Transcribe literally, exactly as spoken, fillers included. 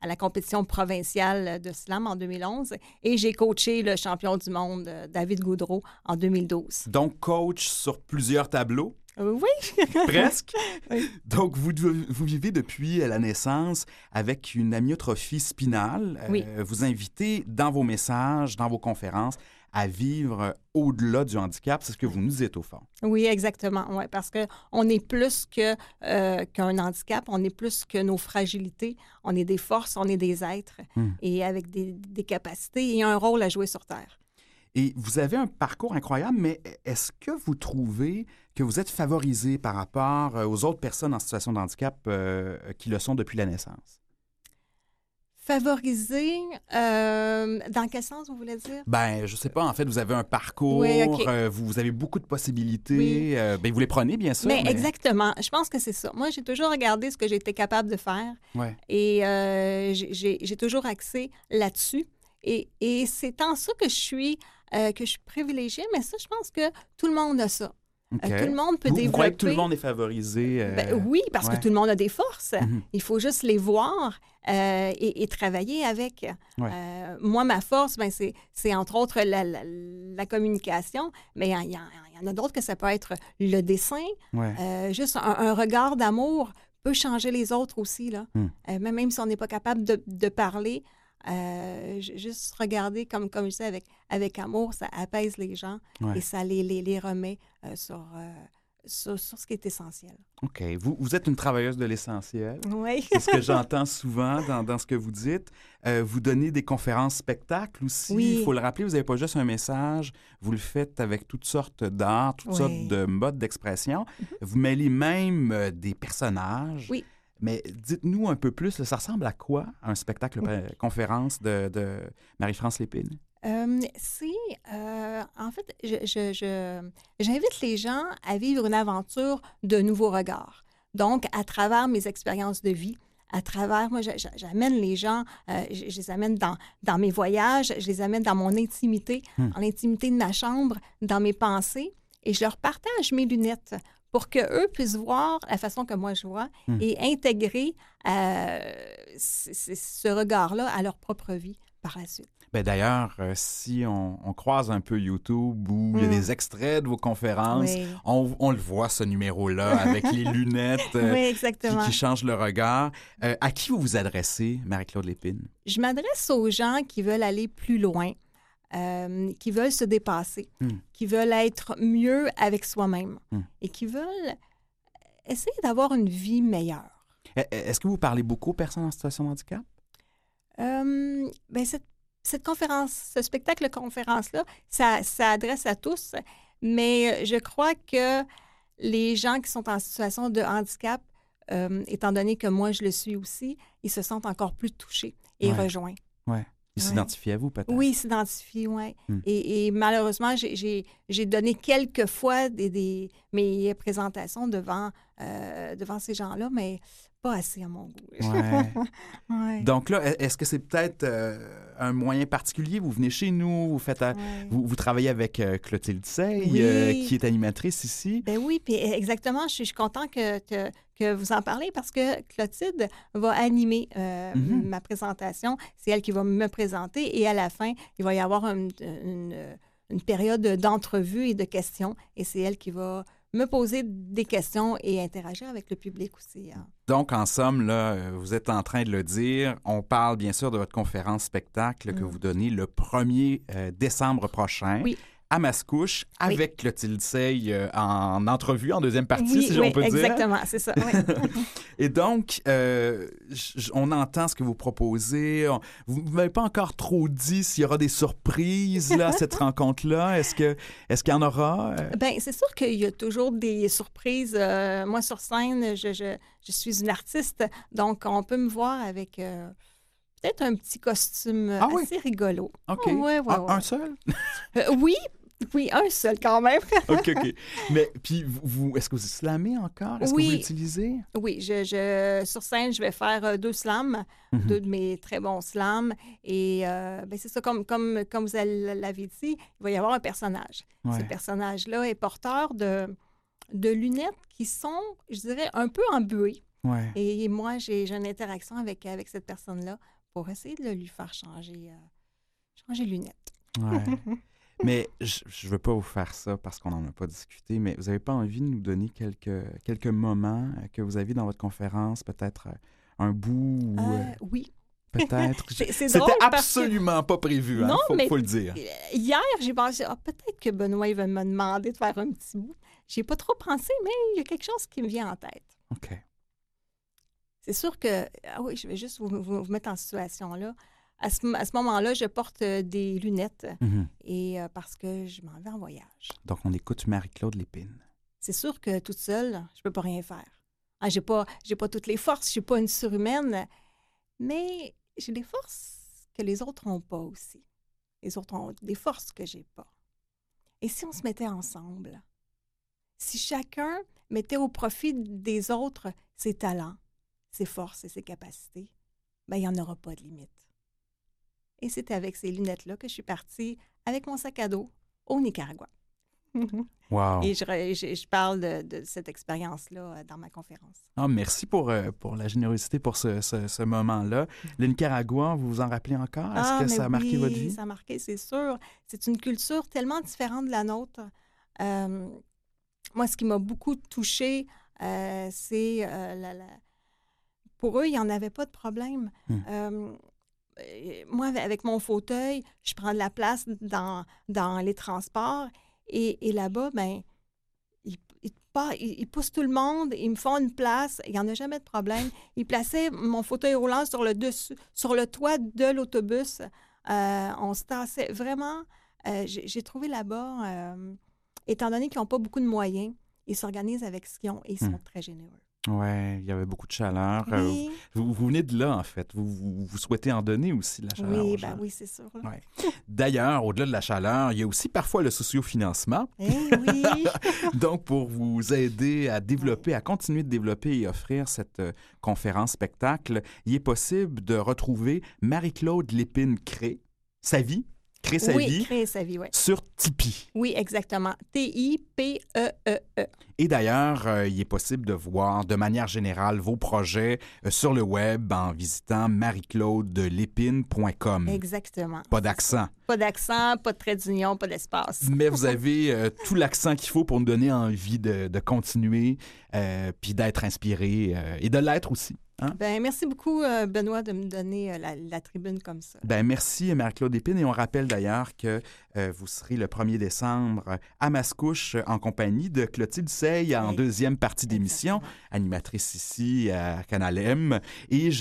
à la compétition provinciale de slam en deux mille onze et j'ai coaché le champion du monde, David Goudreau, en deux mille douze. Donc, coach sur plusieurs tableaux? Euh, oui. Presque. Oui. Donc, vous, vous vivez depuis la naissance avec une amyotrophie spinale. Oui. Euh, vous invitez dans vos messages, dans vos conférences, à vivre au-delà du handicap. C'est ce que vous nous dites au fond. Oui, exactement. Ouais, parce qu'on est plus que, euh, qu'un handicap, on est plus que nos fragilités. On est des forces, on est des êtres Hmm. et avec des, des capacités et un rôle à jouer sur Terre. Et vous avez un parcours incroyable, mais est-ce que vous trouvez que vous êtes favorisé par rapport aux autres personnes en situation de handicap euh, qui le sont depuis la naissance? Favorisé, euh, dans quel sens vous voulez dire? Ben, je sais pas. En fait, vous avez un parcours, Oui, OK. euh, vous, vous avez beaucoup de possibilités. Oui. Euh, ben, vous les prenez, bien sûr. Mais, mais... exactement. Je pense que c'est ça. Moi, j'ai toujours regardé ce que j'ai été capable de faire Ouais. et euh, j'ai- j'ai j'ai toujours axé là-dessus. Et, et c'est en ça que je suis, euh, que je suis privilégiée, mais ça, je pense que tout le monde a ça. OK. Euh, tout le monde peut vous, développer. Vous croyez que tout le monde est favorisé? euh, Ben oui, parce ouais. que tout le monde a des forces. Mhm. Il faut juste les voir euh, et, et travailler avec. Ouais. Euh, moi, ma force, ben, c'est, c'est entre autres la, la, la communication, mais il y, en- il y en a d'autres que ça peut être le dessin. Ouais. Euh, juste un, un regard d'amour peut changer les autres aussi. Là. Mm. Euh, même, même si on n'est pas capable de, de parler, euh, j- juste regarder, comme, comme je disais, avec, avec amour, ça apaise les gens Ouais. et ça les, les, les remet euh, sur, euh, sur, sur ce qui est essentiel. OK. Vous, vous êtes une travailleuse de l'essentiel. Oui. C'est ce que j'entends souvent dans, dans ce que vous dites. Euh, vous donnez des conférences spectacles aussi. Oui. Il faut le rappeler, vous n'avez pas juste un message, vous le faites avec toutes sortes d'arts, toutes Oui. sortes de modes d'expression. Vous mêlez même euh, des personnages. Oui. Mais dites-nous un peu plus, là, ça ressemble à quoi un spectacle euh, conférence de, de Marie-France Lépine? Euh, c'est, euh, en fait, je, je, je- j'invite les gens à vivre une aventure de nouveaux regards. Donc, à travers mes expériences de vie, à travers, moi, je- je- j'amène les gens, euh, je, je les amène dans, dans mes voyages, je les amène dans mon intimité, Hmm. en l'intimité de ma chambre, dans mes pensées, et je leur partage mes lunettes pour qu'eux puissent voir la façon que moi je vois Hmm. et intégrer euh, c- c- ce regard-là à leur propre vie par la suite. Ben d'ailleurs, euh, si on, on croise un peu YouTube où il y a Mm. des extraits de vos conférences, Oui. on, on le voit, ce numéro-là, avec les lunettes euh, Oui, qui, exactement. qui changent le regard. Euh, à qui vous vous adressez, Marie-Claude Lépine? Je m'adresse aux gens qui veulent aller plus loin, euh, qui veulent se dépasser, Mm. qui veulent être mieux avec soi-même Mm. et qui veulent essayer d'avoir une vie meilleure. E- Est-ce que vous parlez beaucoup aux personnes en situation de handicap? Euh, ben cette, cette conférence, ce spectacle conférence-là, ça, ça adresse à tous, mais je crois que les gens qui sont en situation de handicap, euh, étant donné que moi je le suis aussi, ils se sentent encore plus touchés et Ouais. rejoints. Oui. Ils Ouais. s'identifient à vous, peut-être? Oui, ils s'identifient, oui. Hmm. Et, et malheureusement, j'ai- j'ai j'ai donné quelques fois des, des- mes présentations devant, euh, devant ces gens-là, mais pas assez à mon goût. Ouais. Ouais. Donc là, e- est-ce que c'est peut-être euh, un moyen particulier? Vous venez chez nous, vous faites, à- Ouais. vous, vous travaillez avec euh, Clotilde Sey, Oui. euh, qui est animatrice ici. Ben oui, puis exactement, je suis, je suis contente que, que, que vous en parlez parce que Clotilde va animer euh, Mhm. ma présentation. C'est elle qui va me présenter et à la fin, il va y avoir une, une, une période d'entrevue et de questions et c'est elle qui va me poser des questions et interagir avec le public aussi. Hein. Donc, en somme, là, euh, vous êtes en train de le dire. On parle bien sûr de votre conférence spectacle que Mm. vous donnez le premier euh, décembre prochain. Oui. À Mascouche, avec Clotilde Sey euh, en entrevue, en deuxième partie, Oui, si oui, on peut dire. exactement, c'est ça. Oui. Et donc, euh, j- j- on entend ce que vous proposez. On- vous ne m'avez pas encore trop dit s'il y aura des surprises là, à cette rencontre-là. Est-ce que, est-ce qu'il y en aura? Euh, Ben, c'est sûr qu'il y a toujours des surprises. Euh, moi, sur scène, je, je, je suis une artiste, donc on peut me voir avec euh, peut-être un petit costume Ah oui? assez rigolo. OK. Oh, ouais, ouais, Ah, ouais. Un seul? Euh, oui, oui, un seul quand même. OK, OK. Mais puis, vous, vous- est-ce que vous slamez encore? Est-ce Oui. que vous l'utilisez? Oui, je, je, sur scène, je vais faire euh, deux slams, Mhm. deux de mes très bons slams. Et euh, ben, c'est ça, comme, comme, comme vous l'avez dit, il va y avoir un personnage. Ouais. Ce personnage-là est porteur de, de lunettes qui sont, je dirais, un peu embuées. Ouais. Et moi, j'ai, j'ai une interaction avec, avec cette personne-là pour essayer de lui faire changer, euh, changer les lunettes. Ouais. Mais je ne veux pas vous faire ça parce qu'on n'en a pas discuté, mais vous n'avez pas envie de nous donner quelques, quelques moments que vous avez dans votre conférence, peut-être un bout ou... Euh, euh, oui. peut-être. c'est, c'est C'était drôle absolument que... pas prévu, hein? Non, faut, mais faut le dire. Hier, j'ai pensé, ah, peut-être que Benoît il va me demander de faire un petit bout. J'ai pas trop pensé, mais il y a quelque chose qui me vient en tête. OK. C'est sûr que... Ah oui, je vais juste vous, vous, vous mettre en situation là. À ce, à ce moment-là, je porte euh, des lunettes Mm-hmm. et euh, parce que je m'en vais en voyage. Donc, on écoute Marie-Claude Lépine. C'est sûr que toute seule, je peux pas rien faire. Ah, j'ai pas, j'ai pas toutes les forces, je suis pas une surhumaine, mais j'ai des forces que les autres n'ont pas aussi. Les autres ont des forces que j'ai pas. Et si on se mettait ensemble? Si chacun mettait au profit des autres ses talents, ses forces et ses capacités, bien, il n'y en aura pas de limite. Et c'est avec ces lunettes-là que je suis partie avec mon sac à dos au Nicaragua. Wow. Et je, je, je parle de, de cette expérience-là dans ma conférence. Ah, merci pour, euh, pour la générosité pour ce, ce, ce moment-là. Le Nicaragua, vous vous en rappelez encore? Est-ce ah, que mais ça a marqué oui, votre vie? ça a marqué, c'est sûr. C'est une culture tellement différente de la nôtre. Euh, moi, ce qui m'a beaucoup touchée, euh, c'est... Euh, la, la... Pour eux, il n'y en avait pas de problème. Hmm. Euh, moi, avec mon fauteuil, je prends de la place dans, dans les transports. Et, et là-bas, bien, ils, ils, ils, ils poussent tout le monde, ils me font une place, il n'y en a jamais de problème. Ils plaçaient mon fauteuil roulant sur le dessus, sur le toit de l'autobus. Euh, on se tassait. Vraiment, euh, j'ai, j'ai trouvé là-bas, euh, étant donné qu'ils n'ont pas beaucoup de moyens, ils s'organisent avec ce qu'ils ont et ils sont Hmm. très généreux. Oui, il y avait beaucoup de chaleur. Oui, Euh, vous, vous venez de là, en fait. Vous, vous, vous souhaitez en donner aussi de la chaleur oui, aux ben gens. oui, c'est sûr. Ouais. D'ailleurs, au-delà de la chaleur, il y a aussi parfois le sociofinancement. Eh oui! Donc, pour vous aider à développer, à continuer de développer et offrir cette euh, conférence-spectacle, il est possible de retrouver Marie-Claude Lépine Crée, sa vie, Crée sa oui, vie, créer sa vie, oui. sur Tipeee. Oui, exactement. T I P E E E. Et d'ailleurs, euh, il est possible de voir de manière générale vos projets euh, sur le web en visitant marie claude lépine point com. Exactement. Pas d'accent. Pas d'accent, pas de trait d'union, pas d'espace. Mais vous avez euh, tout l'accent qu'il faut pour nous donner envie de, de continuer, euh, puis d'être inspiré euh, et de l'être aussi. Hein? Ben, merci beaucoup, euh, Benoît, de me donner euh, la, la tribune comme ça. Ben, merci, Marie-Claude Lépine. Et on rappelle d'ailleurs que euh, vous serez le premier décembre à Mascouche en compagnie de Clotilde Sey en Oui. deuxième partie d'émission, Exactement. animatrice ici à Canal M. Et